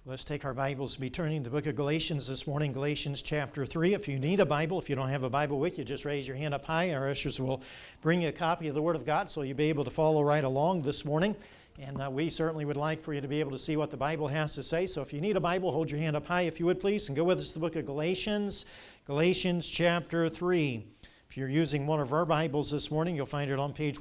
Let's take our Bibles and be turning to the book of Galatians this morning, Galatians chapter 3. If you need a Bible, if you don't have a Bible with you, just raise your hand up high. Our ushers will bring you a copy of the Word of God so you'll be able to follow right along this morning. And we certainly would like for you to be able to see what the Bible has to say. So if you need a Bible, hold your hand up high if you would please, and go with us to the book of Galatians, Galatians chapter 3. If you're using one of our Bibles this morning, you'll find it on page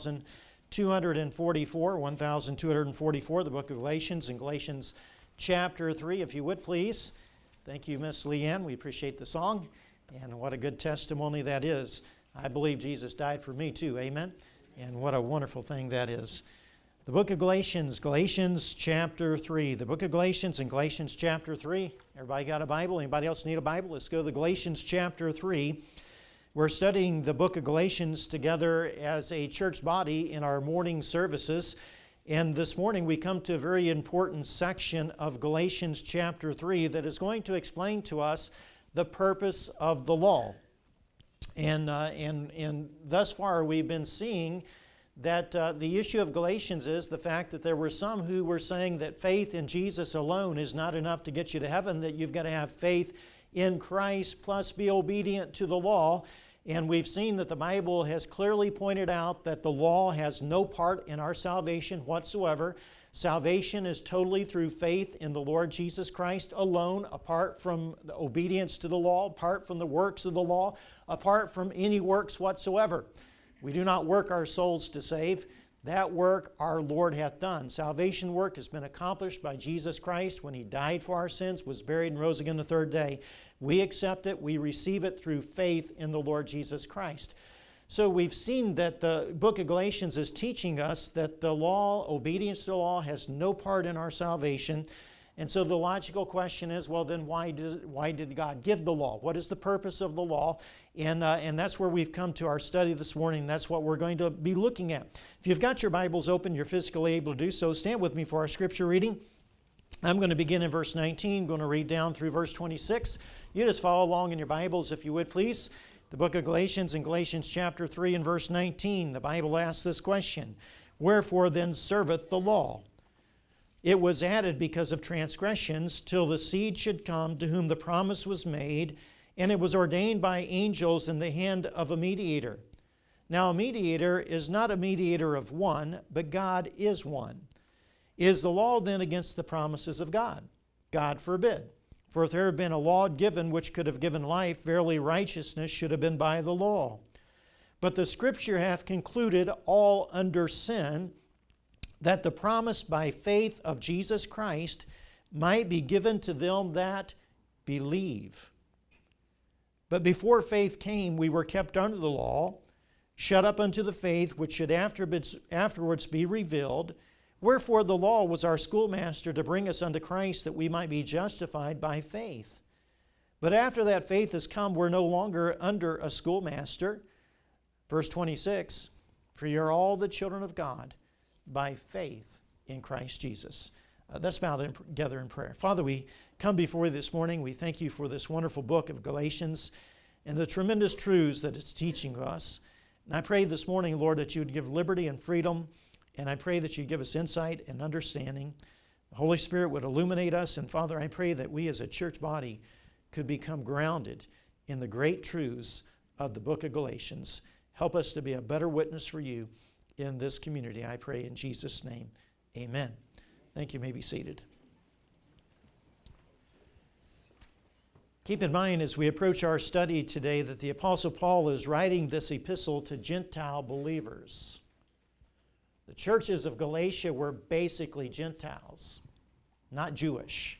1244, the book of Galatians, and Galatians chapter 3, if you would please. Thank you, Miss Leanne. We appreciate the song, and what a good testimony that is. I believe Jesus died for me too, amen? And what a wonderful thing that is. The book of Galatians, Galatians chapter 3. The book of Galatians and Galatians chapter 3. Everybody got a Bible? Anybody else need a Bible? Let's go to Galatians chapter 3. We're studying the book of Galatians together as a church body in our morning services. And this morning we come to a very important section of Galatians chapter 3 that is going to explain to us the purpose of the law. And thus far we've been seeing that the issue of Galatians is the fact that there were some who were saying that faith in Jesus alone is not enough to get you to heaven, that you've got to have faith in Christ plus be obedient to the law. And we've seen that the Bible has clearly pointed out that the law has no part in our salvation whatsoever. Salvation is totally through faith in the Lord Jesus Christ alone, apart from the obedience to the law, apart from the works of the law, apart from any works whatsoever. We do not work our souls to save. That work our Lord hath done. Salvation work has been accomplished by Jesus Christ when He died for our sins, was buried, and rose again the third day. We accept it. We receive it through faith in the Lord Jesus Christ. So we've seen that the book of Galatians is teaching us that the law, obedience to the law, has no part in our salvation. And so the logical question is, well, then why did God give the law? What is the purpose of the law? And that's where we've come to our study this morning. That's what we're going to be looking at. If you've got your Bibles open, you're physically able to do so. Stand with me for our scripture reading. I'm going to begin in verse 19, going to read down through verse 26. You just follow along in your Bibles if you would, please. The book of Galatians in Galatians chapter 3 and verse 19, the Bible asks this question, "Wherefore then serveth the law? It was added because of transgressions, till the seed should come to whom the promise was made, and it was ordained by angels in the hand of a mediator. Now a mediator is not a mediator of one, but God is one. Is the law then against the promises of God? God forbid. For if there had been a law given which could have given life, verily righteousness should have been by the law. But the Scripture hath concluded all under sin, that the promise by faith of Jesus Christ might be given to them that believe. But before faith came, we were kept under the law, shut up unto the faith which should afterwards be revealed. Wherefore the law was our schoolmaster to bring us unto Christ, that we might be justified by faith. But after that faith has come, we're no longer under a schoolmaster." Verse 26, "For you're all the children of God by faith in Christ Jesus." Let's bow together in prayer. Father, we come before you this morning. We thank you for this wonderful book of Galatians and the tremendous truths that it's teaching us. And I pray this morning, Lord, that you would give liberty and freedom. And I pray that you give us insight and understanding. The Holy Spirit would illuminate us. And Father, I pray that we as a church body could become grounded in the great truths of the book of Galatians. Help us to be a better witness for you in this community. I pray in Jesus' name. Amen. Thank you. You may be seated. Keep in mind as we approach our study today that the Apostle Paul is writing this epistle to Gentile believers. The churches of Galatia were basically Gentiles, not Jewish.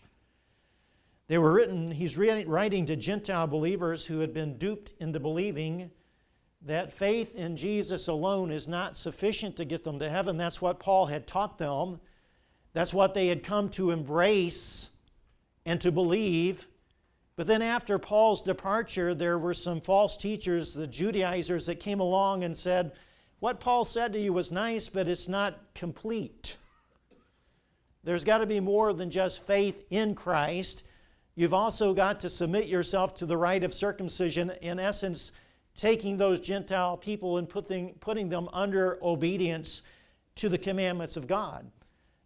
He's writing to Gentile believers who had been duped into believing that faith in Jesus alone is not sufficient to get them to heaven. That's what Paul had taught them. That's what they had come to embrace and to believe. But then after Paul's departure, there were some false teachers, the Judaizers, that came along and said, what Paul said to you was nice, but it's not complete. There's got to be more than just faith in Christ. You've also got to submit yourself to the rite of circumcision, in essence, taking those Gentile people and putting them under obedience to the commandments of God.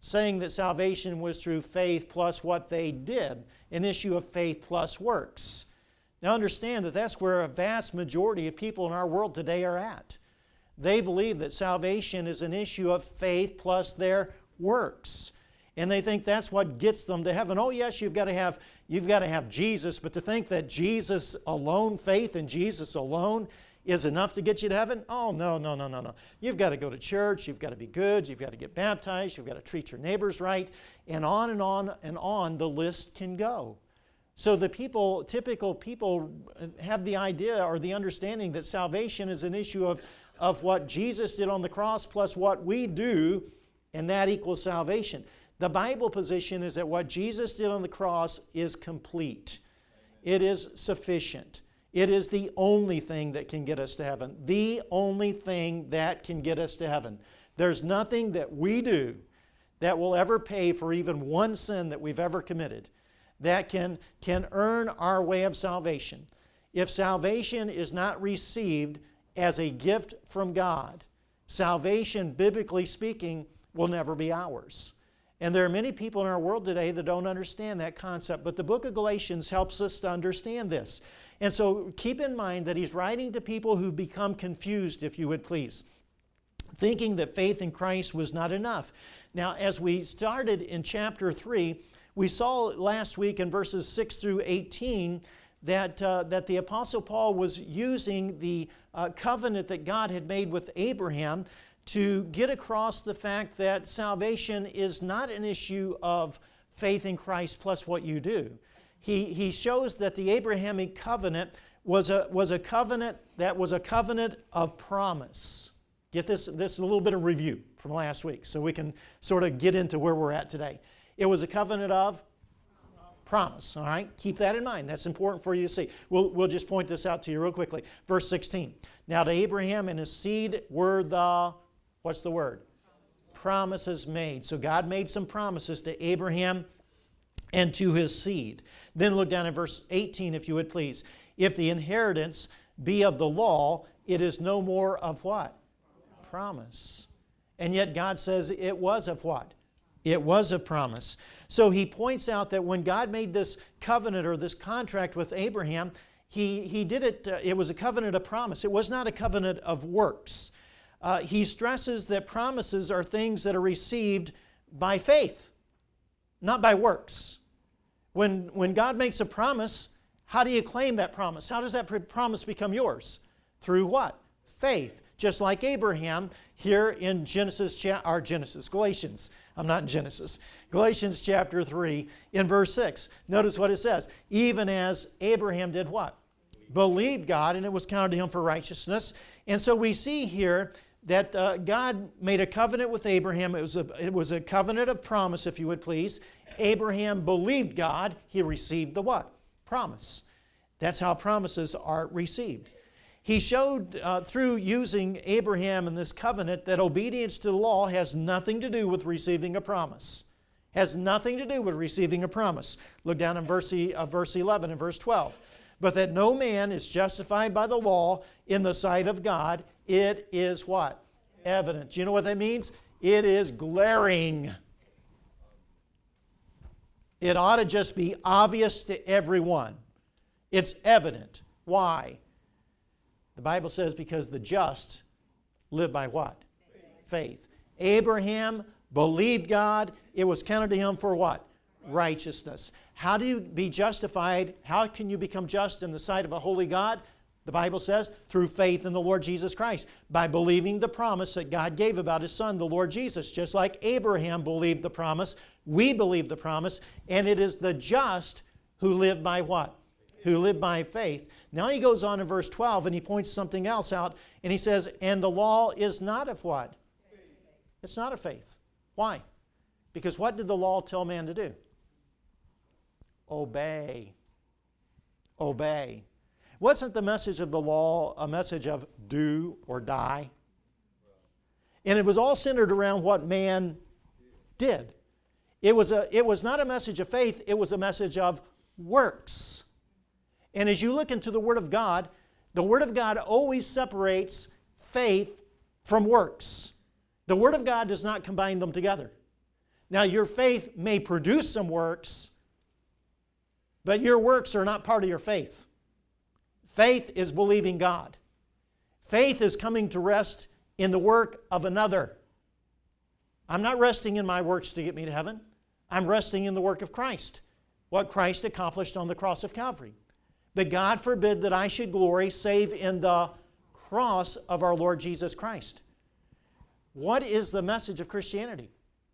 saying that salvation was through faith plus what they did, an issue of faith plus works. Now understand that that's where a vast majority of people in our world today are at. They believe that salvation is an issue of faith plus their works. And they think that's what gets them to heaven. Oh yes, you've got to have Jesus, but to think that Jesus alone, faith in Jesus alone, is enough to get you to heaven? Oh, no. You've got to go to church, you've got to be good, you've got to get baptized, you've got to treat your neighbors right, and on and on and on the list can go. So the typical people have the idea or the understanding that salvation is an issue of what Jesus did on the cross plus what we do, and that equals salvation. The Bible position is that what Jesus did on the cross is complete. It is sufficient. It is the only thing that can get us to heaven. The only thing that can get us to heaven. There's nothing that we do that will ever pay for even one sin that we've ever committed that can earn our way of salvation. If salvation is not received as a gift from God, salvation, biblically speaking, will never be ours. And there are many people in our world today that don't understand that concept, but the book of Galatians helps us to understand this. And so keep in mind that he's writing to people who become confused, if you would please, thinking that faith in Christ was not enough. Now, as we started in chapter 3, we saw last week in verses 6 through 18 that the Apostle Paul was using the covenant that God had made with Abraham to get across the fact that salvation is not an issue of faith in Christ plus what you do. He shows that the Abrahamic covenant was a covenant that was a covenant of promise. Get this is a little bit of review from last week so we can sort of get into where we're at today. It was a covenant of promise, all right? Keep that in mind. That's important for you to see. We'll just point this out to you real quickly. Verse 16. Now to Abraham and his seed were the, what's the word? Promises made. So God made some promises to Abraham and to his seed. Then look down at verse 18, if you would please. If the inheritance be of the law, it is no more of what? Promise. And yet God says it was of what? It was a promise. So he points out that when God made this covenant or this contract with Abraham, he did it, it was a covenant of promise. It was not a covenant of works. He stresses that promises are things that are received by faith, not by works. When God makes a promise, how do you claim that promise? How does that promise become yours? Through what? Faith. Just like Abraham here in Galatians. I'm not in Genesis. Galatians chapter 3 in verse 6. Notice what it says. Even as Abraham did what? Believed God, and it was counted to him for righteousness. And so we see here that God made a covenant with Abraham. It was a covenant of promise, if you would please. Abraham believed God. He received the what? Promise. That's how promises are received. He showed through using Abraham in this covenant that obedience to the law has nothing to do with receiving a promise. Has nothing to do with receiving a promise. Look down in verse 11 and verse 12. But that no man is justified by the law in the sight of God, it is what? Evident. Do you know what that means? It is glaring. It ought to just be obvious to everyone. It's evident. Why? The Bible says because the just live by what? Faith. Abraham believed God. It was counted to him for what? Righteousness. How do you be justified? How can you become just in the sight of a holy God? The Bible says through faith in the Lord Jesus Christ. By believing the promise that God gave about His Son, the Lord Jesus. Just like Abraham believed the promise, we believe the promise. And it is the just who live by what? Who live by faith. Now he goes on in verse 12 and he points something else out and he says, and the law is not of what? It's not of faith. Why? Because what did the law tell man to do? Obey. Obey. Wasn't the message of the law a message of do or die? And it was all centered around what man did. It was not a message of faith, it was a message of works. And as you look into the Word of God always separates faith from works. The Word of God does not combine them together. Now, your faith may produce some works, but your works are not part of your faith. Faith is believing God. Faith is coming to rest in the work of another. I'm not resting in my works to get me to heaven. I'm resting in the work of Christ, what Christ accomplished on the cross of Calvary. But God forbid that I should glory save in the cross of our Lord Jesus Christ. What is the message of Christianity?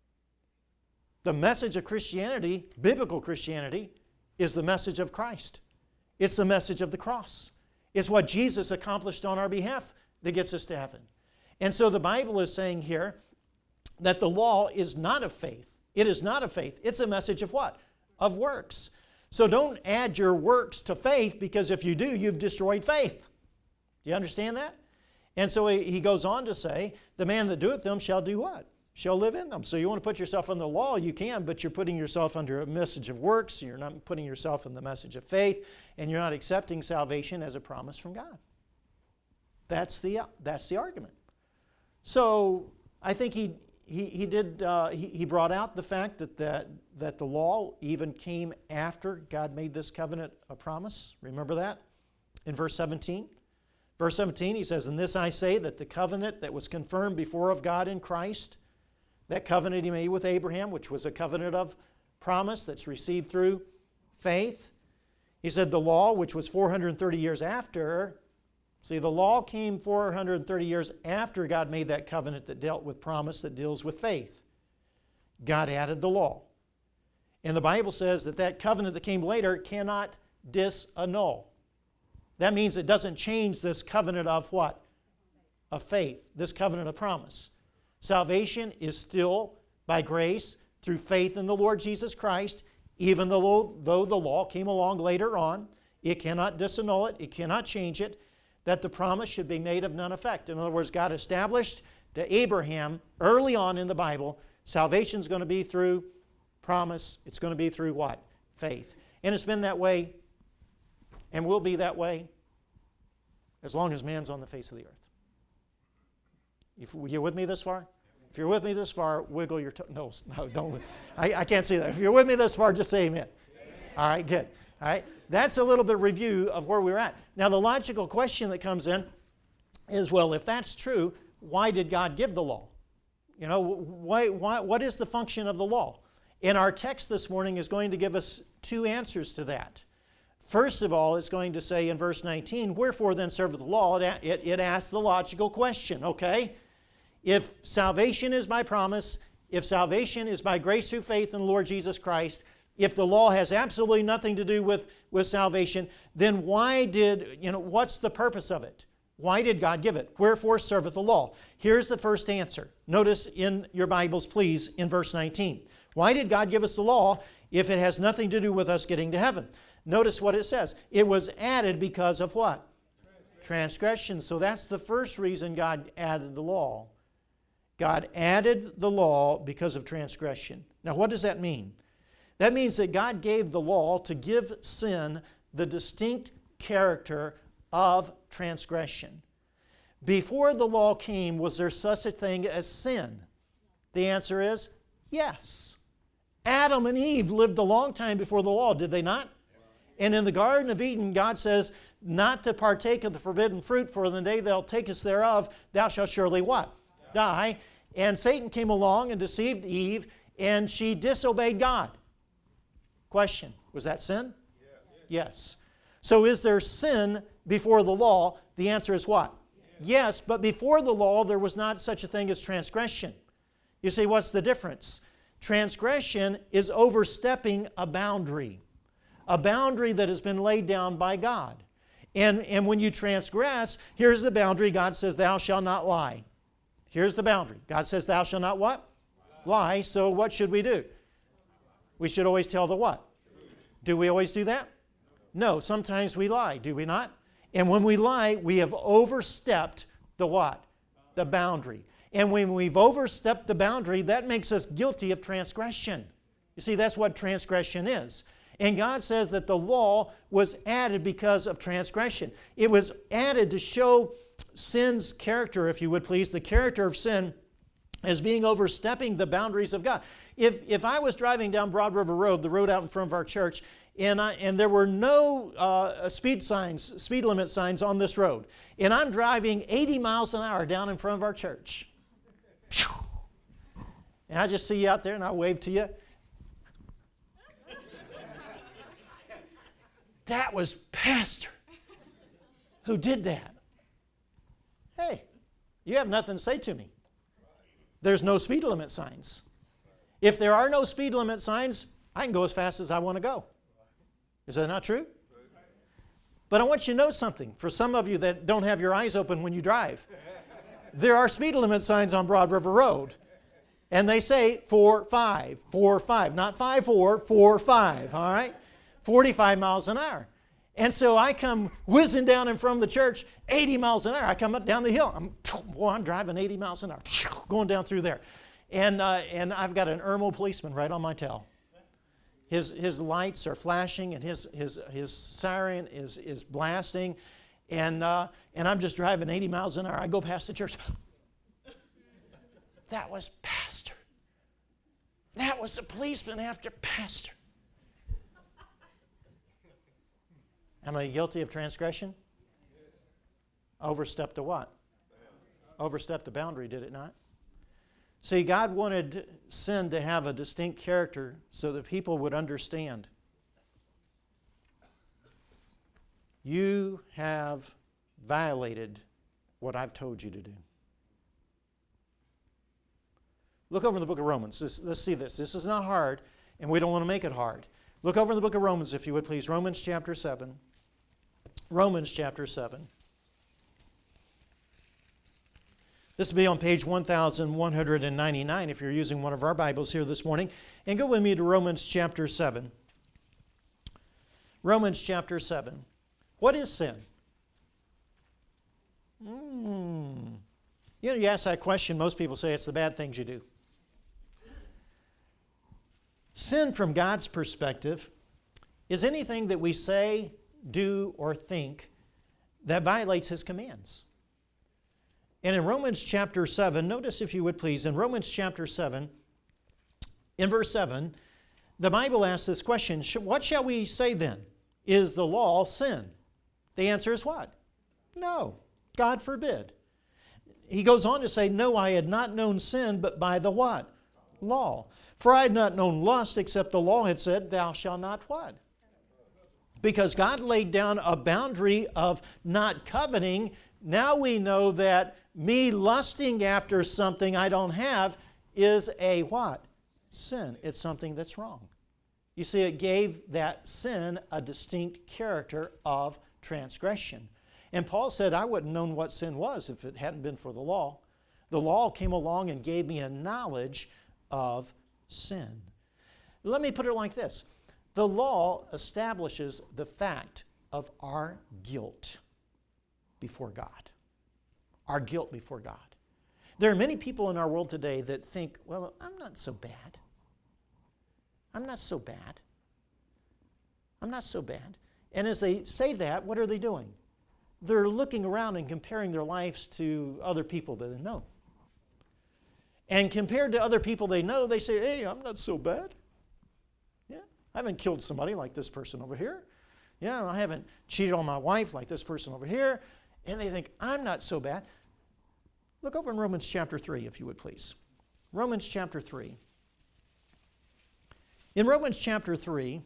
The message of Christianity, biblical Christianity, is the message of Christ. It's the message of the cross. It's what Jesus accomplished on our behalf that gets us to heaven. And so the Bible is saying here that the law is not of faith. It is not of faith. It's a message of what? Of works. So don't add your works to faith, because if you do, you've destroyed faith. Do you understand that? And so he goes on to say, the man that doeth them shall do what? Shall live in them. So you want to put yourself under the law, you can, but you're putting yourself under a message of works. You're not putting yourself in the message of faith, and you're not accepting salvation as a promise from God. That's the argument. So I think he brought out the fact that the law even came after God made this covenant a promise. Remember that in verse 17? Verse 17, he says, "In this I say, that the covenant that was confirmed before of God in Christ, that covenant he made with Abraham, which was a covenant of promise that's received through faith." He said the law, which was 430 years after, see, the law came 430 years after God made that covenant that dealt with promise, that deals with faith. God added the law. And the Bible says that that covenant that came later cannot disannul. That means it doesn't change this covenant of what? Of faith, this covenant of promise. Salvation is still by grace through faith in the Lord Jesus Christ, even though the law came along later on. It cannot disannul it. It cannot change it. That the promise should be made of none effect. In other words, God established to Abraham early on in the Bible, salvation is going to be through promise. It's going to be through what? Faith. And it's been that way and will be that way as long as man's on the face of the earth. You with me this far? If you're with me this far, wiggle your toes. No, don't. I can't see that. If you're with me this far, just say amen. All right, good. All right, that's a little bit of review of where we're at. Now, the logical question that comes in is, well, if that's true, why did God give the law? You know, what is the function of the law? And our text this morning is going to give us two answers to that. First of all, it's going to say in verse 19, "Wherefore then serveth the law?" It asks the logical question, okay? If salvation is by promise, if salvation is by grace through faith in the Lord Jesus Christ, if the law has absolutely nothing to do with salvation, then what's the purpose of it? Why did God give it? Wherefore serveth the law? Here's the first answer. Notice in your Bibles, please, in verse 19. Why did God give us the law if it has nothing to do with us getting to heaven? Notice what it says. It was added because of what? Transgression. So that's the first reason God added the law. God added the law because of transgression. Now, what does that mean? That means that God gave the law to give sin the distinct character of transgression. Before the law came, was there such a thing as sin? The answer is yes. Adam and Eve lived a long time before the law, did they not? And in the Garden of Eden, God says not to partake of the forbidden fruit, for in the day thou takest thereof, thou shalt surely what? Die. And Satan came along and deceived Eve, and she disobeyed God. Question, was that sin? Yes. So is there sin before the law? The answer is what? Yes, but before the law, there was not such a thing as transgression. You see, what's the difference? Transgression is overstepping a boundary that has been laid down by God. And when you transgress, here's the boundary. God says, thou shalt not lie. Here's the boundary. God says, thou shalt not what? Lie. So what should we do? We should always tell the what? Do we always do that? No, sometimes we lie, do we not? And when we lie, we have overstepped the what? The boundary. And when we've overstepped the boundary, that makes us guilty of transgression. You see, that's what transgression is. And God says that the law was added because of transgression. It was added to show sin's character, if you would please, the character of sin as being overstepping the boundaries of God. If I was driving down Broad River Road, the road out in front of our church, and there were no speed limit signs on this road, and I'm driving 80 miles an hour down in front of our church, and I just see you out there and I wave to you. That was Pastor who did that. Hey, you have nothing to say to me. There's no speed limit signs. If there are no speed limit signs, I can go as fast as I want to go. Is that not true? But I want you to know something. For some of you that don't have your eyes open when you drive, there are speed limit signs on Broad River Road. And they say 4-5, 4-5, not 5-4, 4-5, all right? 45 miles an hour. And so I come whizzing down in front of the church, 80 miles an hour. I come up down the hill. I'm driving 80 miles an hour, going down through there. And I've got an Irmo policeman right on my tail. His lights are flashing and his siren is blasting. And I'm just driving 80 miles an hour. I go past the church. That was Pastor. That was a policeman after Pastor. Am I guilty of transgression? Overstepped a what? Overstepped the boundary, did it not? See, God wanted sin to have a distinct character so that people would understand. You have violated what I've told you to do. Look over in the book of Romans. Let's see this. This is not hard, and we don't want to make it hard. Look over in the book of Romans, if you would please. Romans chapter 7. Romans chapter 7. This will be on page 1199 if you're using one of our Bibles here this morning. And go with me to Romans chapter 7. Romans chapter 7. What is sin? You ask that question, most people say it's the bad things you do. Sin from God's perspective is anything that we say, do, or think that violates His commands. And in Romans chapter 7, notice if you would please, in Romans chapter 7, in verse 7, the Bible asks this question, what shall we say then? Is the law sin? The answer is what? No, God forbid. He goes on to say, no, I had not known sin, but by the what? Law. For I had not known lust, except the law had said, thou shalt not what? Because God laid down a boundary of not coveting. Now we know that me lusting after something I don't have is a what? Sin. It's something that's wrong. You see, it gave that sin a distinct character of transgression. And Paul said, I wouldn't have known what sin was if it hadn't been for the law. The law came along and gave me a knowledge of sin. Let me put it like this. The law establishes the fact of our guilt before God. Our guilt before God. There are many people in our world today that think, well, I'm not so bad. I'm not so bad. I'm not so bad. And as they say that, what are they doing? They're looking around and comparing their lives to other people that they know. And compared to other people they know, they say, hey, I'm not so bad. Yeah, I haven't killed somebody like this person over here. Yeah, I haven't cheated on my wife like this person over here. And they think, I'm not so bad. Look over in Romans chapter 3, if you would please. Romans chapter 3. In Romans chapter 3,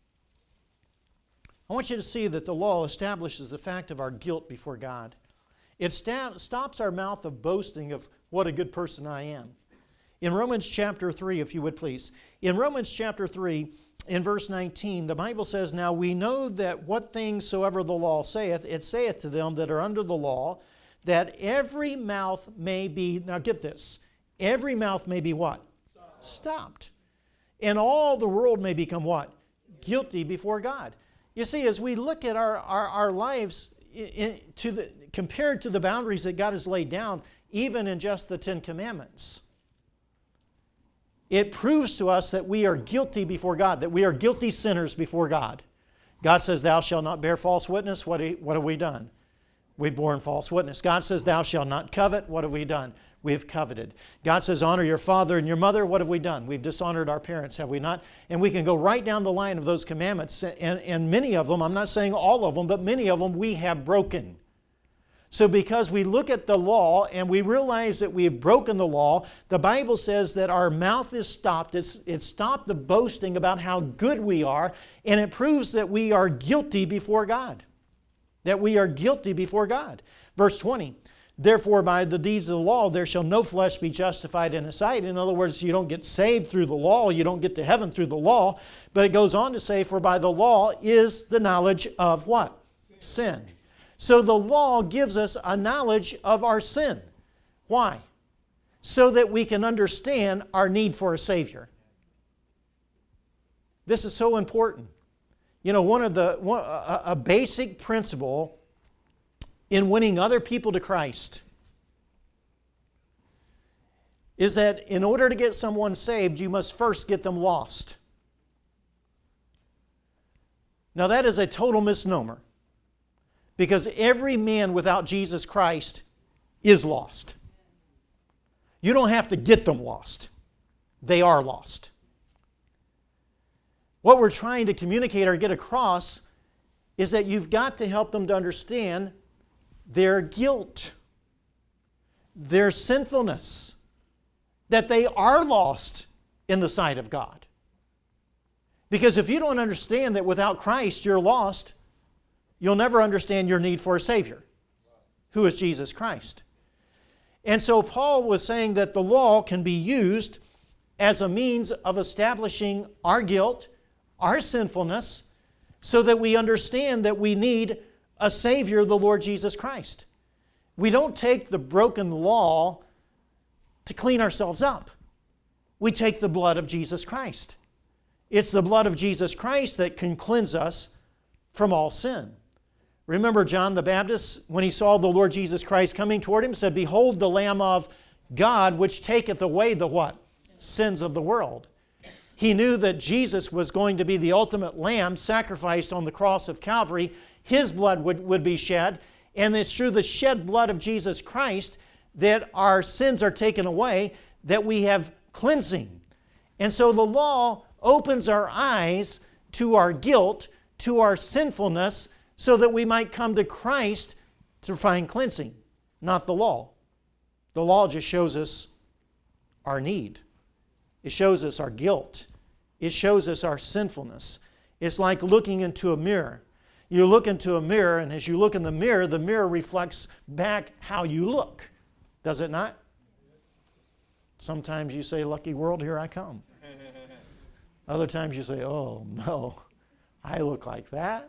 I want you to see that the law establishes the fact of our guilt before God. It stops our mouth of boasting of what a good person I am. In Romans chapter 3, if you would please. In Romans chapter 3, in verse 19, the Bible says, now we know that what things soever the law saith, it saith to them that are under the law, that every mouth may be, now get this, every mouth may be what? Stopped. And all the world may become what? Guilty before God. You see, as we look at our lives compared to the boundaries that God has laid down, even in just the Ten Commandments, it proves to us that we are guilty before God, that we are guilty sinners before God. God says, thou shalt not bear false witness. What have we done? We've borne false witness. God says, thou shalt not covet. What have we done? we have coveted. God says, honor your father and your mother. What have we done? We've dishonored our parents, have we not? And we can go right down the line of those commandments. And many of them, I'm not saying all of them, but many of them we have broken. So because we look at the law and we realize that we have broken the law, the Bible says that our mouth is stopped. It's stopped the boasting about how good we are, and it proves that we are guilty before God. That we are guilty before God. Verse 20, therefore by the deeds of the law there shall no flesh be justified in His sight. In other words, you don't get saved through the law, you don't get to heaven through the law. But it goes on to say, for by the law is the knowledge of what? Sin. So the law gives us a knowledge of our sin. Why? So that we can understand our need for a Savior. This is so important. You know, a basic principle in winning other people to Christ is that in order to get someone saved, you must first get them lost. Now that is a total misnomer. Because every man without Jesus Christ is lost. You don't have to get them lost. They are lost. What we're trying to communicate or get across is that you've got to help them to understand their guilt, their sinfulness, that they are lost in the sight of God. Because if you don't understand that without Christ you're lost, you'll never understand your need for a Savior, who is Jesus Christ. And so Paul was saying that the law can be used as a means of establishing our guilt, our sinfulness, so that we understand that we need a Savior, the Lord Jesus Christ. We don't take the broken law to clean ourselves up. We take the blood of Jesus Christ. It's the blood of Jesus Christ that can cleanse us from all sin. Remember John the Baptist, when he saw the Lord Jesus Christ coming toward him, said, behold the Lamb of God, which taketh away the what? Sins of the world. He knew that Jesus was going to be the ultimate lamb sacrificed on the cross of Calvary. His blood would be shed. And it's through the shed blood of Jesus Christ that our sins are taken away, that we have cleansing. And so the law opens our eyes to our guilt, to our sinfulness, so that we might come to Christ to find cleansing, not the law. The law just shows us our need. It shows us our guilt. It shows us our sinfulness. It's like looking into a mirror. You look into a mirror, and as you look in the mirror reflects back how you look. Does it not? Sometimes you say, lucky world, here I come. Other times you say, oh no, I look like that.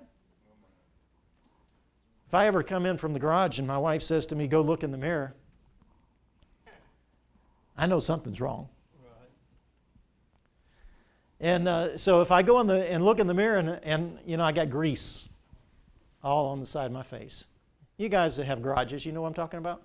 If I ever come in from the garage and my wife says to me, go look in the mirror, I know something's wrong. And so if I go in and look in the mirror and you know, I got grease all on the side of my face. You guys that have garages, you know what I'm talking about?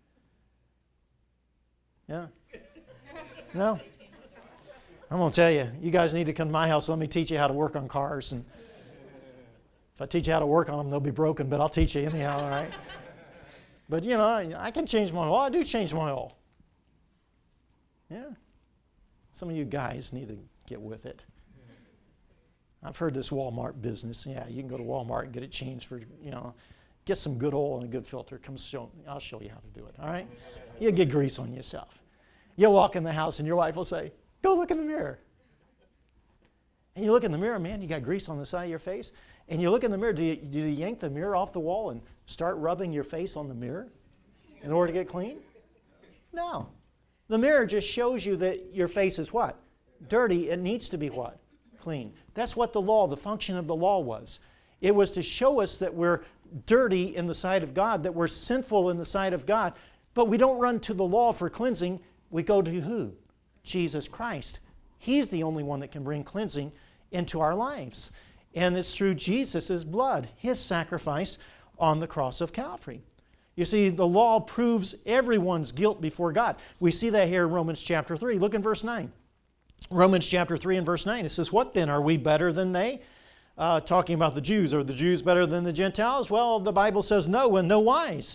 Yeah? No? I'm going to tell you, you guys need to come to my house. Let me teach you how to work on cars. And if I teach you how to work on them, they'll be broken, but I'll teach you anyhow, all right? But, you know, I can change my oil. I do change my oil. Yeah. Some of you guys need to get with it. I've heard this Walmart business. Yeah, you can go to Walmart and get it changed for, you know, get some good oil and a good filter. I'll show you how to do it, all right? You'll get grease on yourself. You'll walk in the house and your wife will say, go look in the mirror. And you look in the mirror, man, you got grease on the side of your face. And you look in the mirror, do you yank the mirror off the wall and start rubbing your face on the mirror in order to get clean? No. The mirror just shows you that your face is what? Dirty. It needs to be what? Clean. That's what the law, the function of the law was. It was to show us that we're dirty in the sight of God, that we're sinful in the sight of God. But we don't run to the law for cleansing. We go to who? Jesus Christ. He's the only one that can bring cleansing into our lives. And it's through Jesus' blood, His sacrifice on the cross of Calvary. You see, the law proves everyone's guilt before God. We see that here in Romans chapter 3. Look in verse 9. Romans chapter 3 and verse 9. It says, what then? Are we better than they? Talking about the Jews. Are the Jews better than the Gentiles? Well, the Bible says no, in no wise.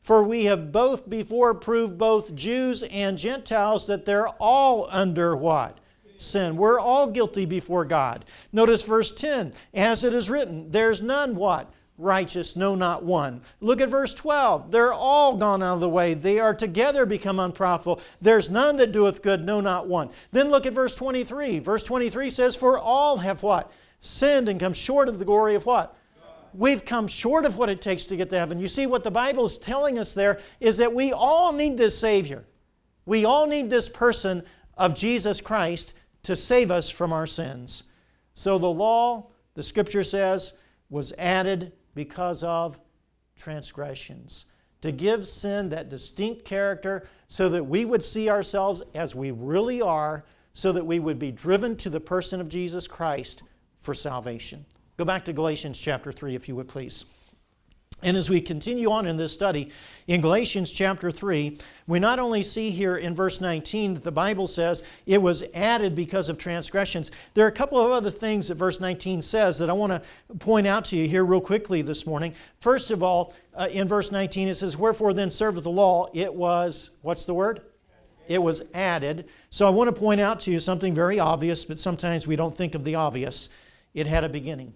For we have both before proved, both Jews and Gentiles, that they're all under what? Sin. We're all guilty before God. Notice verse 10. As it is written, there's none what? Righteous, no, not one. Look at verse 12. They're all gone out of the way. They are together become unprofitable. There's none that doeth good, no, not one. Then look at verse 23. Verse 23 says, for all have what? Sinned and come short of the glory of what? We've come short of what it takes to get to heaven. You see, what the Bible is telling us there is that we all need this Savior. We all need this person of Jesus Christ to save us from our sins. So the law, the Scripture says, was added because of transgressions, to give sin that distinct character so that we would see ourselves as we really are, so that we would be driven to the person of Jesus Christ for salvation. Go back to Galatians chapter 3, if you would please. And as we continue on in this study, in Galatians chapter 3, we not only see here in verse 19 that the Bible says it was added because of transgressions. There are a couple of other things that verse 19 says that I want to point out to you here real quickly this morning. First of all, in verse 19 it says, wherefore then serveth the law? It was, what's the word? It was added. So I want to point out to you something very obvious, but sometimes we don't think of the obvious. It had a beginning.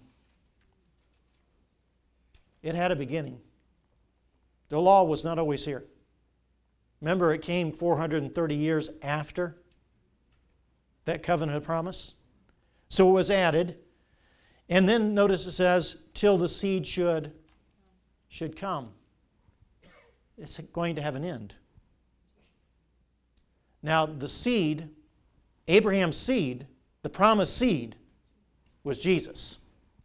It had a beginning. The law was not always here. Remember, it came 430 years after that covenant promise. So it was added. And then notice it says, till the seed should come. It's going to have an end. Now, the seed, Abraham's seed, the promised seed, was Jesus.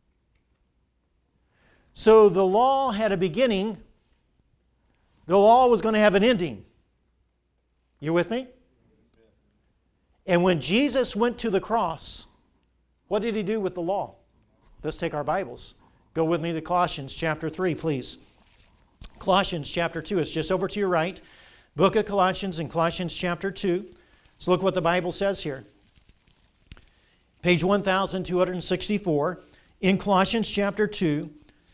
So the law had a beginning. The law was going to have an ending. You with me? And when Jesus went to the cross, what did He do with the law? Let's take our Bibles. Go with me to Colossians chapter 3, please. Colossians chapter 2. It's just over to your right. Book of Colossians and Colossians chapter 2. So look what the Bible says here. Page 1264. In Colossians chapter 2,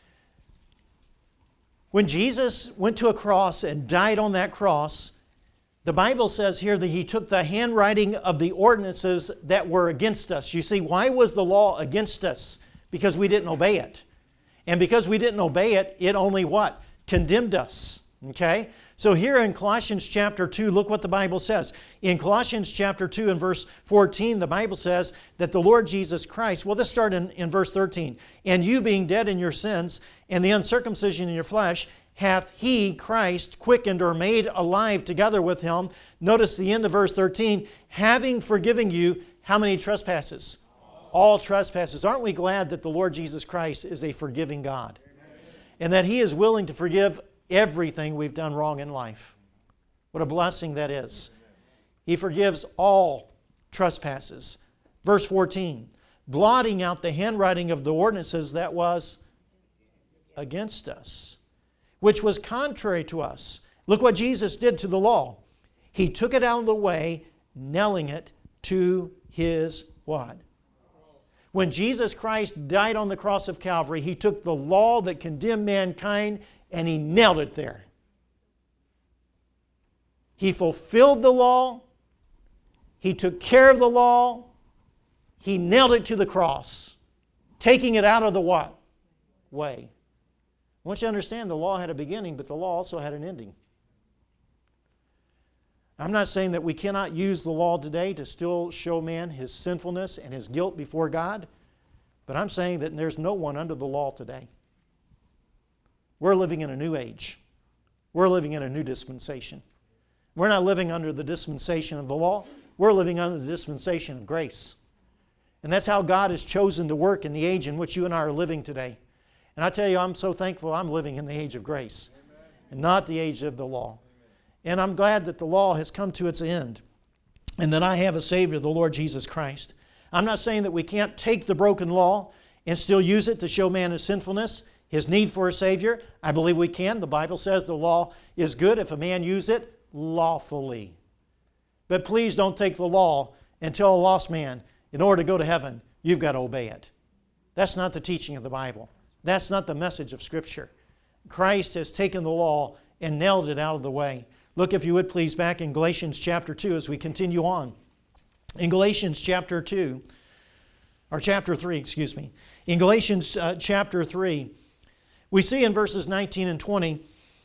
when Jesus went to a cross and died on that cross, the Bible says here that He took the handwriting of the ordinances that were against us. You see, why was the law against us? Because we didn't obey it. And because we didn't obey it, it only what? Condemned us. Okay? So here in Colossians chapter 2, look what the Bible says. In Colossians chapter 2 and verse 14, the Bible says that the Lord Jesus Christ, well, let's start in verse 13. And you being dead in your sins and the uncircumcision in your flesh, hath He, Christ, quickened or made alive together with Him. Notice the end of verse 13. Having forgiven you, how many trespasses? All trespasses. Aren't we glad that the Lord Jesus Christ is a forgiving God? And that He is willing to forgive everything we've done wrong in life. What a blessing that is. He forgives all trespasses. Verse 14, blotting out the handwriting of the ordinances that was against us, which was contrary to us. Look what Jesus did to the law. He took it out of the way, nailing it to His what? When Jesus Christ died on the cross of Calvary, He took the law that condemned mankind and He nailed it there. He fulfilled the law. He took care of the law. He nailed it to the cross, taking it out of the what? Way. I want you to understand the law had a beginning, but the law also had an ending. I'm not saying that we cannot use the law today to still show man his sinfulness and his guilt before God, but I'm saying that there's no one under the law today. We're living in a new age. We're living in a new dispensation. We're not living under the dispensation of the law. We're living under the dispensation of grace. And that's how God has chosen to work in the age in which you and I are living today. And I tell you, I'm so thankful I'm living in the age of grace and not the age of the law. And I'm glad that the law has come to its end and that I have a Savior, the Lord Jesus Christ. I'm not saying that we can't take the broken law and still use it to show man his sinfulness, his need for a Savior. I believe we can. The Bible says the law is good if a man use it lawfully. But please don't take the law and tell a lost man, in order to go to heaven, you've got to obey it. That's not the teaching of the Bible. That's not the message of Scripture. Christ has taken the law and nailed it out of the way. Look, if you would please, back in Galatians chapter 2 as we continue on. In Galatians chapter 2, or chapter 3, excuse me. In Galatians chapter 3, we see in verses 19 and 20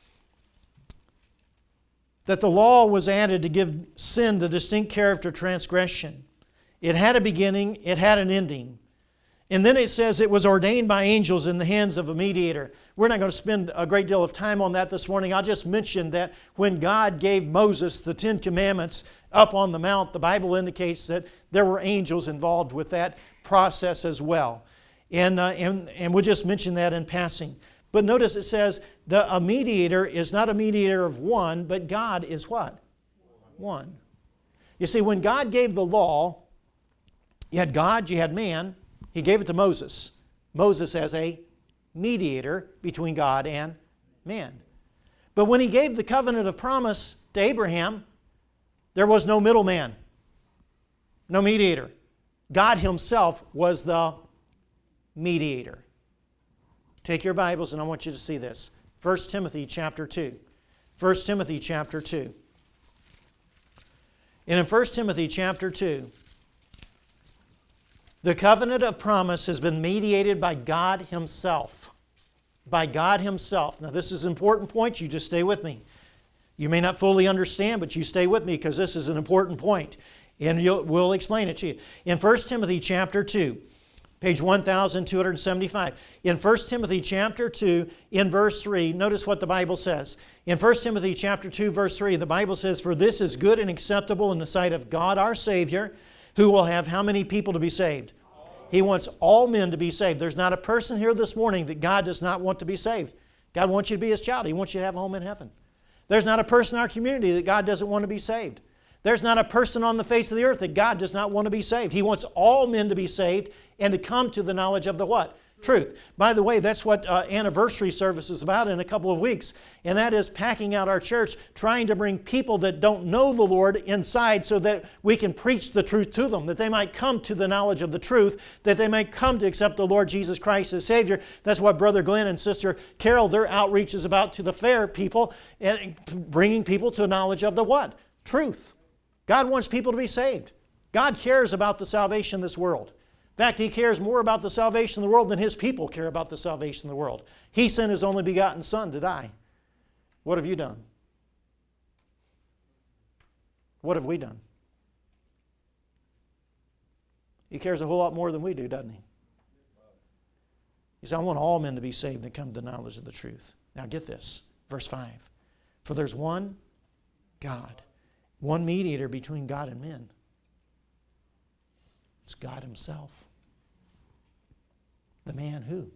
that the law was added to give sin the distinct character of transgression. It had a beginning, it had an ending. And then it says it was ordained by angels in the hands of a mediator. We're not going to spend a great deal of time on that this morning. I'll just mention that when God gave Moses the Ten Commandments up on the mount, the Bible indicates that there were angels involved with that process as well. And we'll just mention that in passing. But notice it says a mediator is not a mediator of one, but God is what? One. You see, when God gave the law, you had God, you had man. He gave it to Moses. Moses as a mediator between God and man. But when He gave the covenant of promise to Abraham, there was no middleman, no mediator. God Himself was the mediator. Take your Bibles and I want you to see this. 1 Timothy chapter 2. 1 Timothy chapter 2. And in 1 Timothy chapter 2, the covenant of promise has been mediated by God Himself. By God Himself. Now this is an important point. You just stay with me. You may not fully understand, but you stay with me because this is an important point. And we'll explain it to you. In 1 Timothy chapter 2, page 1275. In 1 Timothy chapter 2, in verse 3, notice what the Bible says. In 1 Timothy chapter 2, verse 3, the Bible says, "For this is good and acceptable in the sight of God our Savior, who will have how many people to be saved?" He wants all men to be saved. There's not a person here this morning that God does not want to be saved. God wants you to be His child. He wants you to have a home in heaven. There's not a person in our community that God doesn't want to be saved. There's not a person on the face of the earth that God does not want to be saved. He wants all men to be saved and to come to the knowledge of the what? Truth. By the way, that's what anniversary service is about in a couple of weeks. And that is packing out our church, trying to bring people that don't know the Lord inside so that we can preach the truth to them, that they might come to the knowledge of the truth, that they might come to accept the Lord Jesus Christ as Savior. That's what Brother Glenn and Sister Carol, their outreach is about to the fair people, and bringing people to a knowledge of the what? Truth. God wants people to be saved. God cares about the salvation of this world. In fact, He cares more about the salvation of the world than His people care about the salvation of the world. He sent His only begotten Son to die. What have you done? What have we done? He cares a whole lot more than we do, doesn't He? He said, "I want all men to be saved and come to the knowledge of the truth." Now get this, verse 5. "For there's one God, one mediator between God and men. It's God Himself. The man who?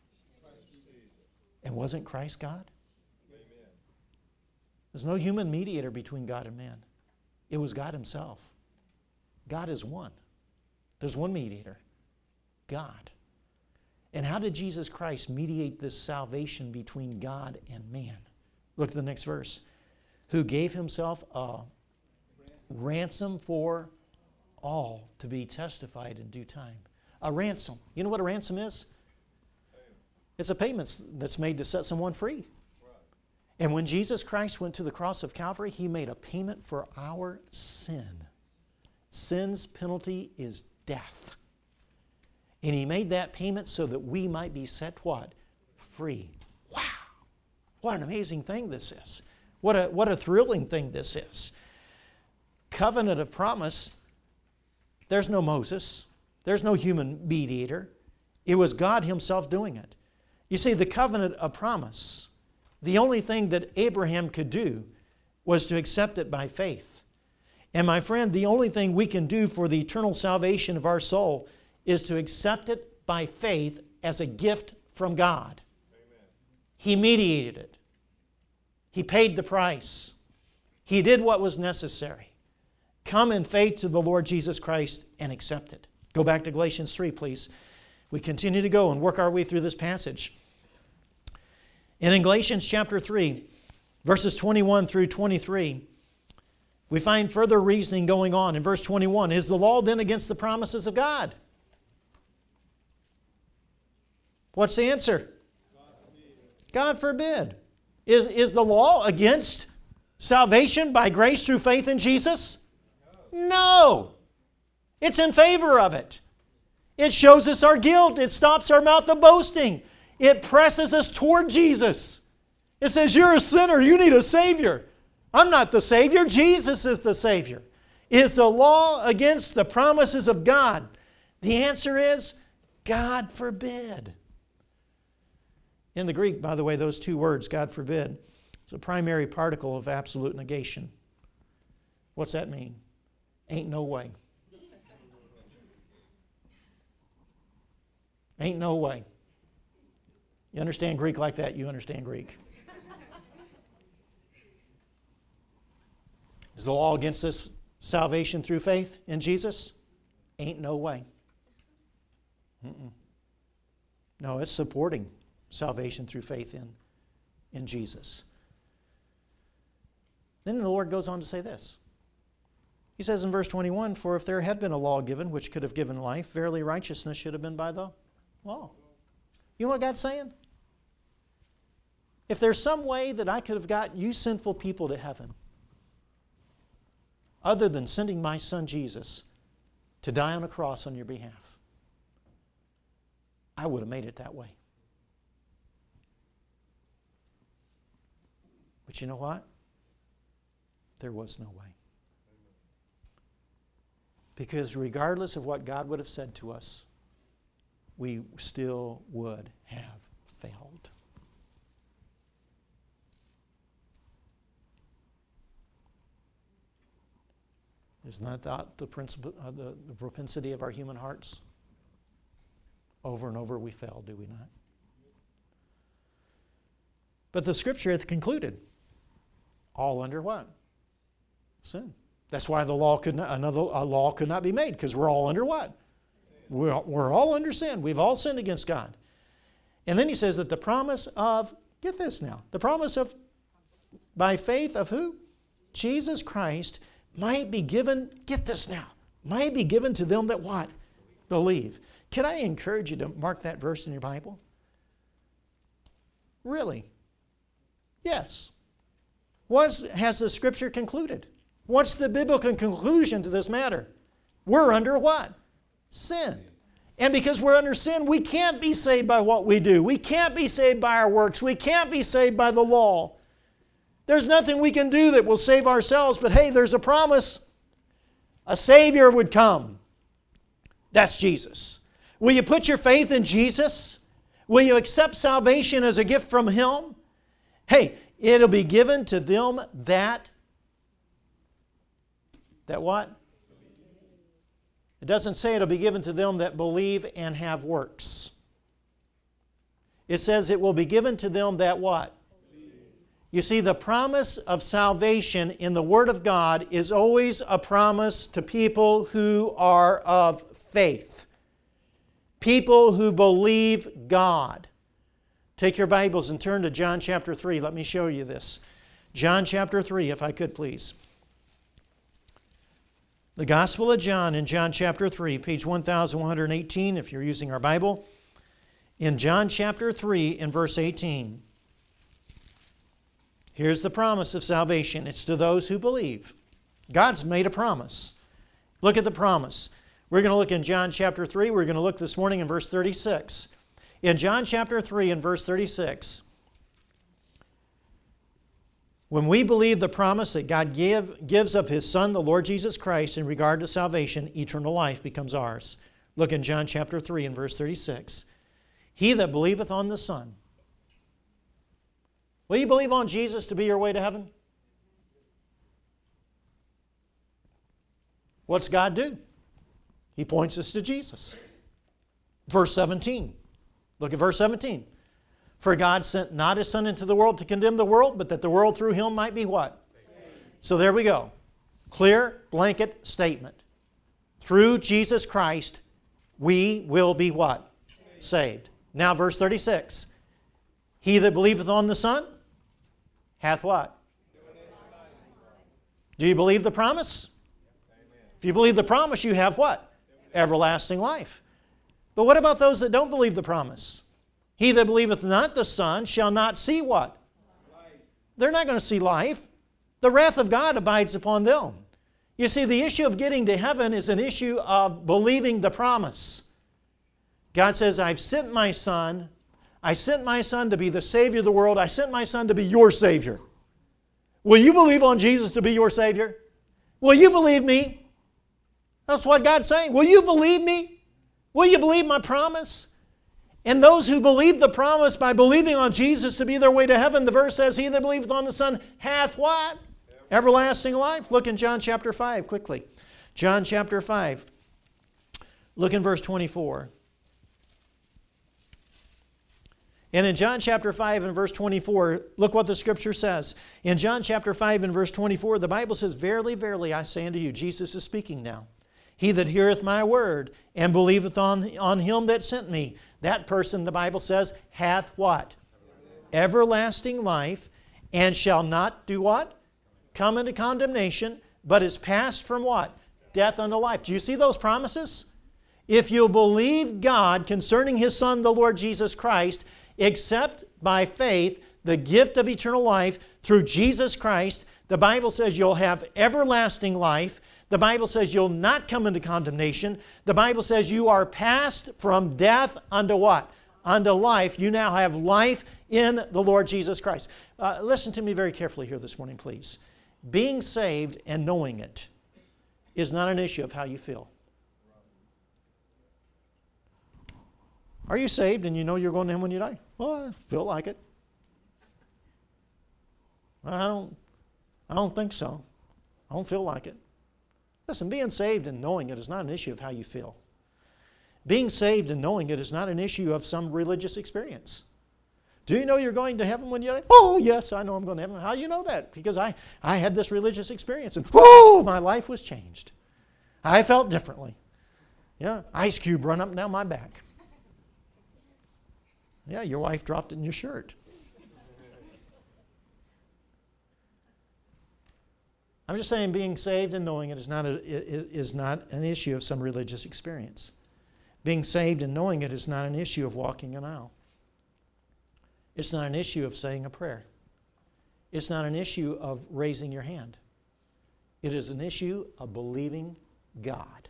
And wasn't Christ God? Amen. There's no human mediator between God and man. It was God Himself. God is one. There's one mediator. God. And how did Jesus Christ mediate this salvation between God and man? Look at the next verse. "Who gave Himself a ransom for all to be testified in due time." A ransom. You know what a ransom is? It's a payment that's made to set someone free. And when Jesus Christ went to the cross of Calvary, He made a payment for our sin. Sin's penalty is death. And He made that payment so that we might be set what? Free. Wow! What an amazing thing this is. What a thrilling thing this is. Covenant of promise. There's no Moses. There's no human mediator. It was God Himself doing it. You see, the covenant of promise, the only thing that Abraham could do was to accept it by faith. And my friend, the only thing we can do for the eternal salvation of our soul is to accept it by faith as a gift from God. Amen. He mediated it. He paid the price. He did what was necessary. Come in faith to the Lord Jesus Christ and accept it. Go back to Galatians 3, please. We continue to go and work our way through this passage. And in Galatians chapter 3, verses 21 through 23, we find further reasoning going on. In verse 21, "Is the law then against the promises of God?" What's the answer? God forbid. Is the law against salvation by grace through faith in Jesus? No. It's in favor of it. It shows us our guilt. It stops our mouth of boasting. It presses us toward Jesus. It says, you're a sinner. You need a Savior. I'm not the Savior. Jesus is the Savior. Is the law against the promises of God? The answer is, God forbid. In the Greek, by the way, those two words, God forbid, is a primary particle of absolute negation. What's that mean? Ain't no way. Ain't no way. You understand Greek like that, you understand Greek. Is the law against this salvation through faith in Jesus? Ain't no way. No, it's supporting salvation through faith in Jesus. Then the Lord goes on to say this. He says in verse 21, for if there had been a law given which could have given life, verily righteousness should have been by the law. You know what God's saying? If there's some way that I could have got you sinful people to heaven, other than sending my son Jesus to die on a cross on your behalf, I would have made it that way. But you know what? There was no way. Because regardless of what God would have said to us, we still would have failed. Isn't that the propensity of our human hearts? Over and over we fail, do we not? But the Scripture hath concluded, all under what? Sin. That's why the law a law could not be made, because we're all under what? We're all under sin. We've all sinned against God. And then he says that the promise of, get this now, the promise of, by faith of who? Jesus Christ might be given, get this now, might be given to them that what? Believe. Can I encourage you to mark that verse in your Bible? Really? Yes. Has the Scripture concluded? What's the biblical conclusion to this matter? We're under what? Sin. And because we're under sin, we can't be saved by what we do. We can't be saved by our works. We can't be saved by the law. There's nothing we can do that will save ourselves, but hey, there's a promise. A Savior would come. That's Jesus. Will you put your faith in Jesus? Will you accept salvation as a gift from Him? Hey, it'll be given to them that what? It doesn't say it'll be given to them that believe and have works. It says it will be given to them that what? You see, the promise of salvation in the Word of God is always a promise to people who are of faith. People who believe God. Take your Bibles and turn to John chapter 3. Let me show you this. John chapter 3, if I could please. The Gospel of John in John chapter 3, page 1118, if you're using our Bible. In John chapter 3, in verse 18. Here's the promise of salvation. It's to those who believe. God's made a promise. Look at the promise. We're going to look in John chapter 3. We're going to look this morning in verse 36. In John chapter 3 and verse 36, when we believe the promise that God gives of His Son, the Lord Jesus Christ, in regard to salvation, eternal life becomes ours. Look in John chapter 3 and verse 36. He that believeth on the Son. Will you believe on Jesus to be your way to heaven? What's God do? He points us to Jesus. Verse 17. Look at verse 17. For God sent not His Son into the world to condemn the world, but that the world through Him might be what? So there we go. Clear, blanket statement. Through Jesus Christ, we will be what? Saved. Now verse 36. He that believeth on the Son hath what? Do you believe the promise? If you believe the promise, you have what? Everlasting life. But what about those that don't believe the promise? He that believeth not the Son shall not see what? they're not going to see life. The wrath of God abides upon them. You see, the issue of getting to heaven is an issue of believing the promise. God says, I've sent my Son. I sent my Son to be the Savior of the world. I sent my Son to be your Savior. Will you believe on Jesus to be your Savior? Will you believe me? That's what God's saying. Will you believe me? Will you believe my promise? And those who believe the promise by believing on Jesus to be their way to heaven, the verse says, he that believeth on the Son hath what? Everlasting life. Look in John chapter 5 quickly. John chapter 5. Look in verse 24. And in John chapter 5 and verse 24, look what the Scripture says. In John chapter 5 and verse 24, the Bible says, verily, verily, I say unto you, Jesus is speaking now, he that heareth my word and believeth on him that sent me, that person, the Bible says, hath what? Everlasting life, and shall not do what? Come into condemnation, but is passed from what? Death unto life. Do you see those promises? If you believe God concerning His Son, the Lord Jesus Christ, accept by faith the gift of eternal life through Jesus Christ, the Bible says you'll have everlasting life. The Bible says you'll not come into condemnation. The Bible says you are passed from death unto what? Unto life. You now have life in the Lord Jesus Christ. Listen to me very carefully here this morning, please. Being saved and knowing it is not an issue of how you feel. Are you saved and you know you're going to Him when you die? Well, I feel like it. I don't think so. I don't feel like it. Listen, being saved and knowing it is not an issue of how you feel. Being saved and knowing it is not an issue of some religious experience. Do you know you're going to heaven when you die? Oh, yes, I know I'm going to heaven. How do you know that? Because I had this religious experience and my life was changed. I felt differently. Yeah, ice cube run up and down my back. Yeah, your wife dropped it in your shirt. I'm just saying being saved and knowing it is not an issue of some religious experience. Being saved and knowing it is not an issue of walking an aisle. It's not an issue of saying a prayer. It's not an issue of raising your hand. It is an issue of believing God.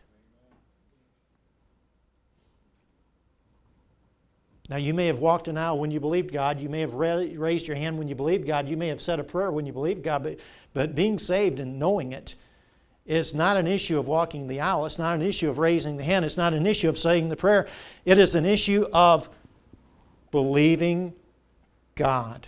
Now, you may have walked an aisle when you believed God. You may have raised your hand when you believed God. You may have said a prayer when you believed God. But being saved and knowing it is not an issue of walking the aisle. It's not an issue of raising the hand. It's not an issue of saying the prayer. It is an issue of believing God.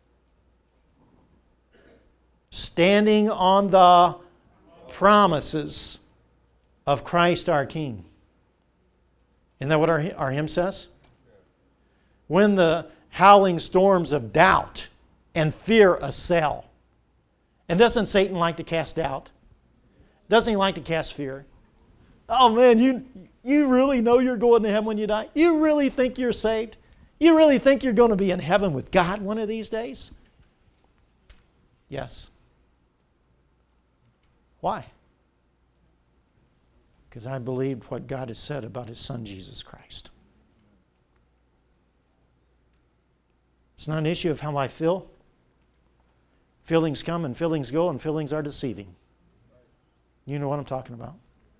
Standing on the promises of Christ our King. Isn't that what our hymn says? When the howling storms of doubt and fear assail. And doesn't Satan like to cast doubt? Doesn't he like to cast fear? Oh man, you really know you're going to heaven when you die? You really think you're saved? You really think you're going to be in heaven with God one of these days? Yes. Why? Because I believed what God has said about His Son, Jesus Christ. It's not an issue of how I feel. Feelings come and feelings go, and feelings are deceiving. You know what I'm talking about.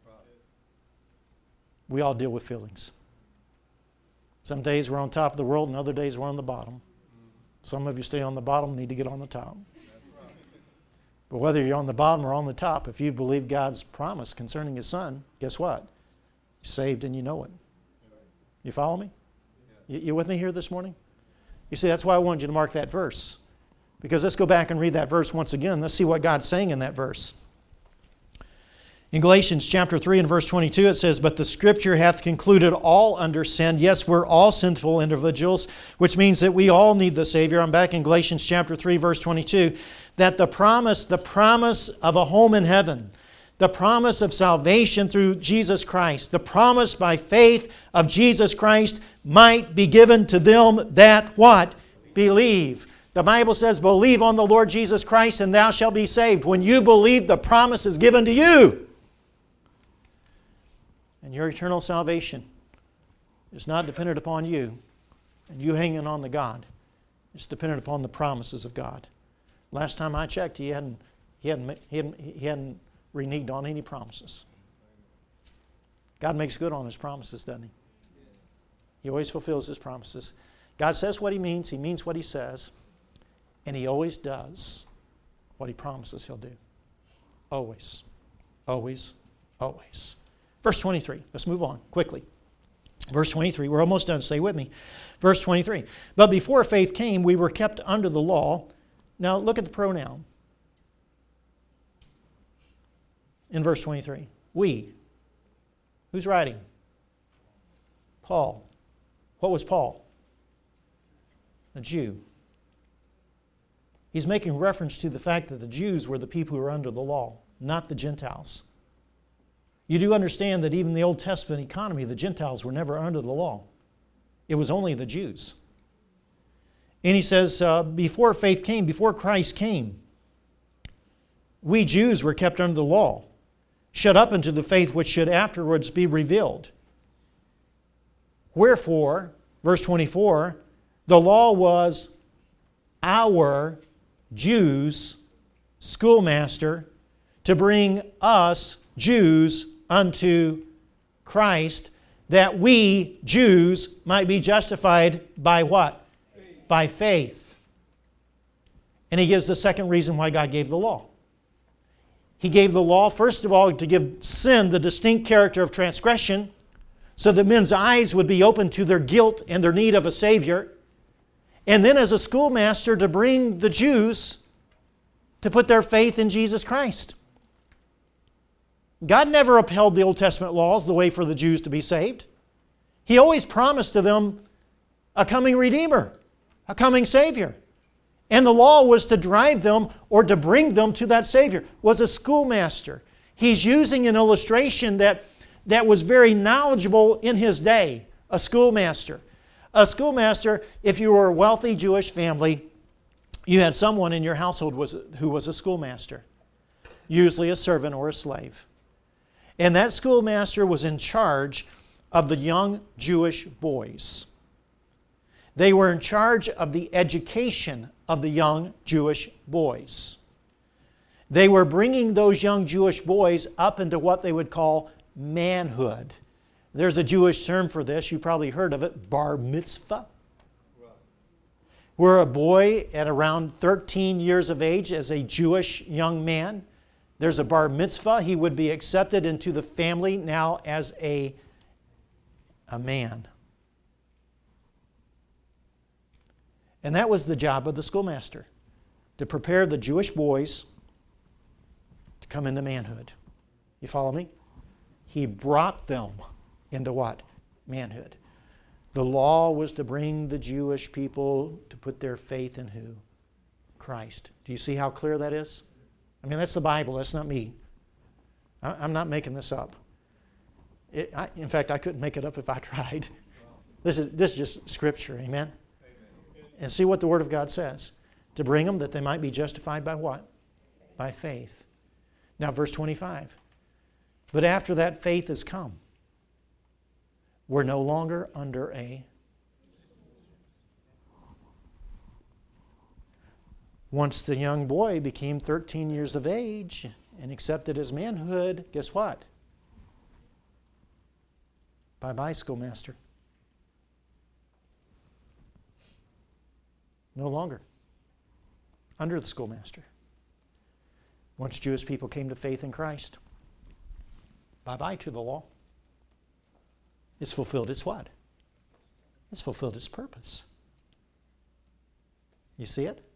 We all deal with feelings. Some days we're on top of the world, and other days we're on the bottom. Some of you stay on the bottom, need to get on the top. But whether you're on the bottom or on the top, if you believe God's promise concerning His Son, guess what? You're saved and you know it. You follow me? You with me here this morning? You see, that's why I wanted you to mark that verse. Because let's go back and read that verse once again. Let's see what God's saying in that verse. In Galatians chapter 3 and verse 22, it says, "But the Scripture hath concluded all under sin." Yes, we're all sinful individuals, which means that we all need the Savior. I'm back in Galatians chapter 3, verse 22. That the promise of a home in heaven, the promise of salvation through Jesus Christ, the promise by faith of Jesus Christ might be given to them that what? Believe. The Bible says, believe on the Lord Jesus Christ and thou shalt be saved. When you believe, the promise is given to you. And your eternal salvation is not dependent upon you and you hanging on to God. It's dependent upon the promises of God. Last time I checked, he hadn't reneged on any promises. God makes good on His promises, doesn't He? He always fulfills His promises. God says what He means what He says, and He always does what He promises He'll do. Always. Always. Always. Verse 23. Let's move on quickly. Verse 23. We're almost done. Stay with me. Verse 23. But before faith came, we were kept under the law. Now look at the pronoun. In verse 23. We. Who's writing? Paul. What was Paul? A Jew. He's making reference to the fact that the Jews were the people who were under the law, not the Gentiles. You do understand that even in the Old Testament economy, the Gentiles were never under the law. It was only the Jews. And he says, before faith came, before Christ came, we Jews were kept under the law, shut up into the faith which should afterwards be revealed. Wherefore, verse 24, the law was our Jews' schoolmaster to bring us Jews unto Christ, that we Jews might be justified by what? By faith. And he gives the second reason why God gave the law. He gave the law, first of all, to give sin the distinct character of transgression, so that men's eyes would be open to their guilt and their need of a Savior. And then as a schoolmaster to bring the Jews to put their faith in Jesus Christ. God never upheld the Old Testament laws the way for the Jews to be saved. He always promised to them a coming Redeemer, a coming Savior. And the law was to drive them or to bring them to that Savior, was a schoolmaster. He's using an illustration that was very knowledgeable in his day, a schoolmaster. A schoolmaster, if you were a wealthy Jewish family, you had someone in your household who was a schoolmaster, usually a servant or a slave. And that schoolmaster was in charge of the young Jewish boys. They were in charge of the education of the young Jewish boys. They were bringing those young Jewish boys up into what they would call manhood. There's a Jewish term for this. You probably heard of it, bar mitzvah. Where a boy at around 13 years of age, as a Jewish young man, there's a bar mitzvah. He would be accepted into the family now as a man. And that was the job of the schoolmaster, to prepare the Jewish boys to come into manhood. You follow me? He brought them into what? Manhood. The law was to bring the Jewish people to put their faith in who? Christ. Do you see how clear that is? I mean, that's the Bible. That's not me. I'm not making this up. In fact, I couldn't make it up if I tried. This is just Scripture. Amen? And see what the Word of God says. To bring them that they might be justified by what? By faith. Now, verse 25. But after that faith has come, we're no longer under a... Once the young boy became 13 years of age and accepted his manhood, guess what? Bye-bye, schoolmaster. No longer under the schoolmaster. Once Jewish people came to faith in Christ, bye-bye to the law. It's fulfilled its what? It's fulfilled its purpose. You see it?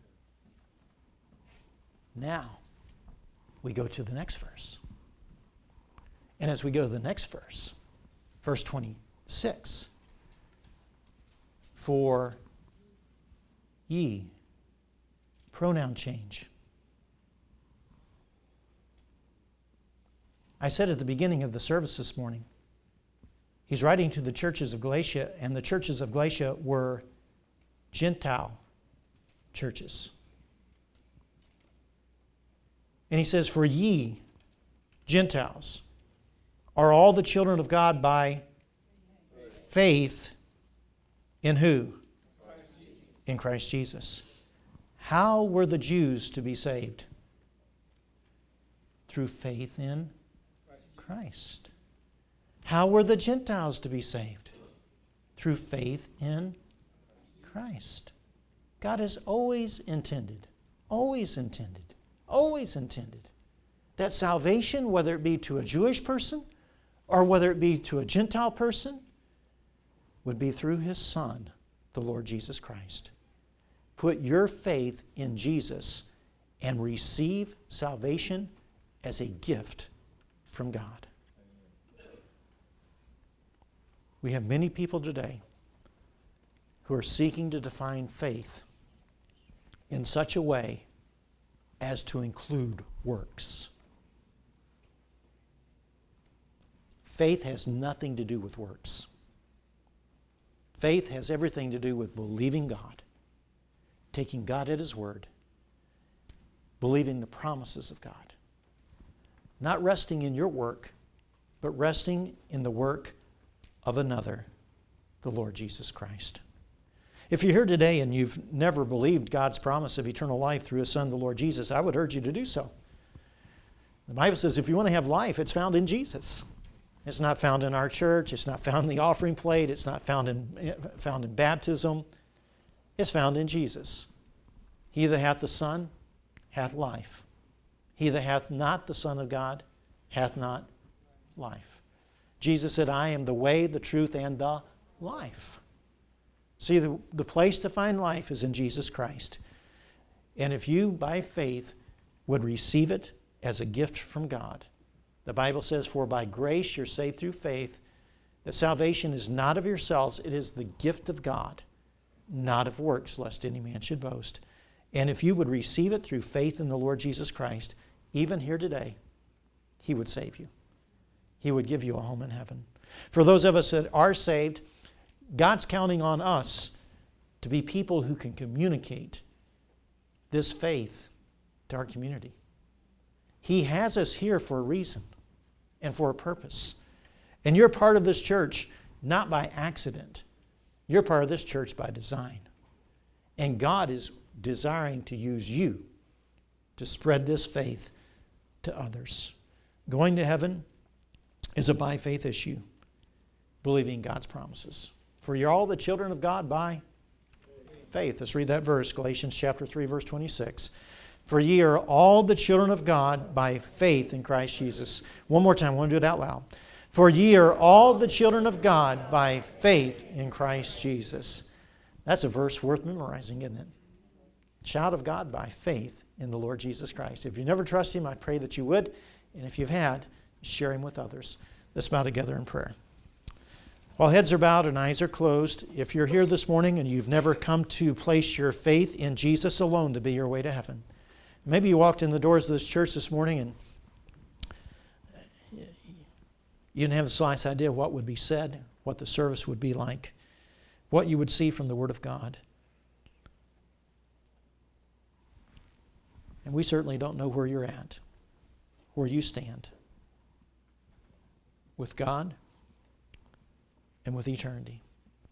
Now, we go to the next verse. And as we go to the next verse, verse 26, for ye, pronoun change. I said at the beginning of the service this morning, he's writing to the churches of Galatia, and the churches of Galatia were Gentile churches. And he says, for ye, Gentiles, are all the children of God by faith in who? In Christ Jesus. How were the Jews to be saved? Through faith in Christ. How were the Gentiles to be saved? Through faith in Christ. God has always intended that salvation, whether it be to a Jewish person or whether it be to a Gentile person, would be through His Son, the Lord Jesus Christ. Put your faith in Jesus and receive salvation as a gift from God. We have many people today who are seeking to define faith in such a way as to include works. Faith has nothing to do with works. Faith has everything to do with believing God, taking God at His word, believing the promises of God. Not resting in your work, but resting in the work of another, the Lord Jesus Christ. If you're here today and you've never believed God's promise of eternal life through His Son, the Lord Jesus, I would urge you to do so. The Bible says if you want to have life, it's found in Jesus. It's not found in our church. It's not found in the offering plate. It's not found in baptism. It's found in Jesus. He that hath the Son hath life. He that hath not the Son of God hath not life. Jesus said, I am the way, the truth, and the life. See, the place to find life is in Jesus Christ. And if you, by faith, would receive it as a gift from God, the Bible says, for by grace you're saved through faith, that salvation is not of yourselves, it is the gift of God, not of works, lest any man should boast. And if you would receive it through faith in the Lord Jesus Christ, even here today, He would save you. He would give you a home in heaven. For those of us that are saved, God's counting on us to be people who can communicate this faith to our community. He has us here for a reason and for a purpose. And you're part of this church not by accident. You're part of this church by design. And God is desiring to use you to spread this faith to others. Going to heaven is a by faith issue, believing God's promises. For you're all the children of God by faith. Let's read that verse, Galatians chapter 3, verse 26. For ye are all the children of God by faith in Christ Jesus. One more time, I want to do it out loud. For ye are all the children of God by faith in Christ Jesus. That's a verse worth memorizing, isn't it? Child of God by faith in the Lord Jesus Christ. If you never trust Him, I pray that you would. And if you've had, share Him with others. Let's bow together in prayer. While heads are bowed and eyes are closed, if you're here this morning and you've never come to place your faith in Jesus alone to be your way to heaven, maybe you walked in the doors of this church this morning and you didn't have the slightest idea what would be said, what the service would be like, what you would see from the Word of God. And we certainly don't know where you're at, where you stand with God and with eternity.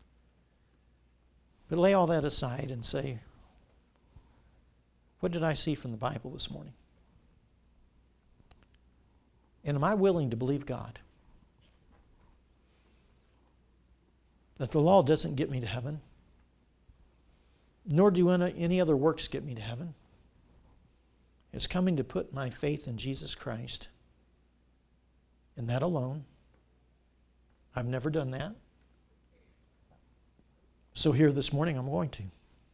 But lay all that aside and say, what did I see from the Bible this morning? And am I willing to believe God? That the law doesn't get me to heaven, nor do any other works get me to heaven. It's coming to put my faith in Jesus Christ. And that alone. I've never done that. So here this morning I'm going to.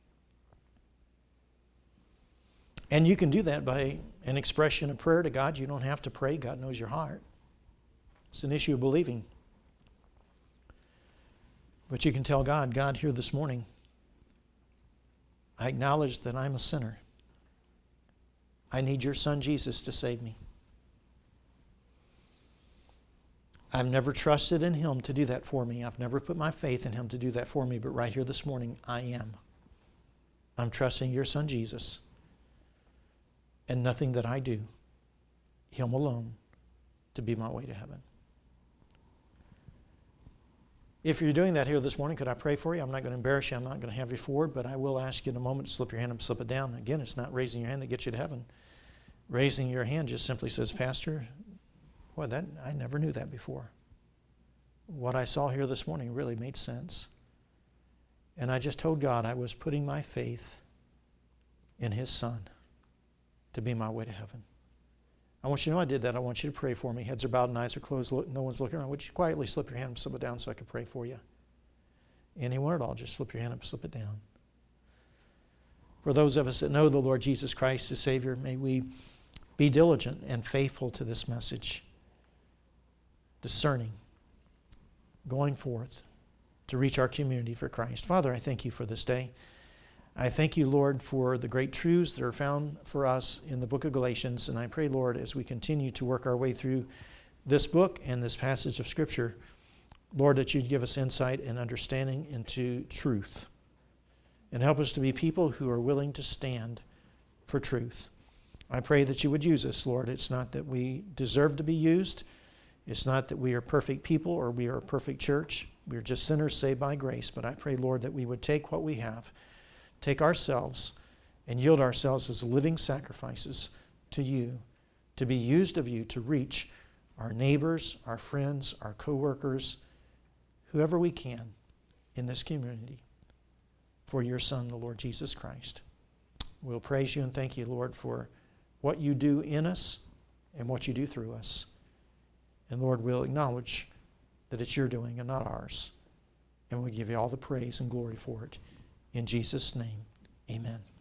And you can do that by an expression of prayer to God. You don't have to pray. God knows your heart. It's an issue of believing. But you can tell God, God, here this morning, I acknowledge that I'm a sinner. I need your Son Jesus to save me. I've never trusted in Him to do that for me. I've never put my faith in Him to do that for me, but right here this morning, I am. I'm trusting your Son Jesus, and nothing that I do, Him alone, to be my way to heaven. If you're doing that here this morning, could I pray for you? I'm not going to embarrass you. I'm not going to have you forward, but I will ask you in a moment to slip your hand and slip it down. Again, it's not raising your hand that gets you to heaven. Raising your hand just simply says, Pastor, boy, I never knew that before. What I saw here this morning really made sense. And I just told God I was putting my faith in His Son to be my way to heaven. I want you to know I did that. I want you to pray for me. Heads are bowed and eyes are closed. No one's looking around. Would you quietly slip your hand and slip it down so I can pray for you? Anyone at all, just slip your hand up and slip it down. For those of us that know the Lord Jesus Christ as Savior, may we be diligent and faithful to this message, discerning, going forth to reach our community for Christ. Father, I thank you for this day. I thank you, Lord, for the great truths that are found for us in the book of Galatians. And I pray, Lord, as we continue to work our way through this book and this passage of Scripture, Lord, that you'd give us insight and understanding into truth. And help us to be people who are willing to stand for truth. I pray that you would use us, Lord. It's not that we deserve to be used. It's not that we are perfect people or we are a perfect church. We are just sinners saved by grace. But I pray, Lord, that we would take what we have, take ourselves and yield ourselves as living sacrifices to you, to be used of you to reach our neighbors, our friends, our co-workers, whoever we can in this community for your Son, the Lord Jesus Christ. We'll praise you and thank you, Lord, for what you do in us and what you do through us. And Lord, we'll acknowledge that it's your doing and not ours. And we give you all the praise and glory for it. In Jesus' name, amen.